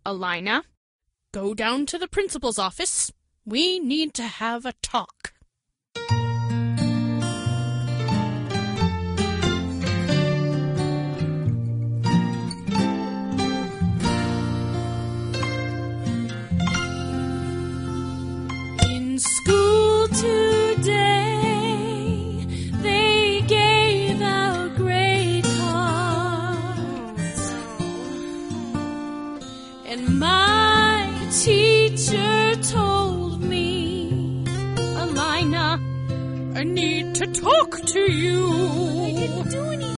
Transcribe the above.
Alina, go down to the principal's office. We need to have a talk. In school today, they gave out grade cards, and my teacher told me, Alina, I need to talk to you.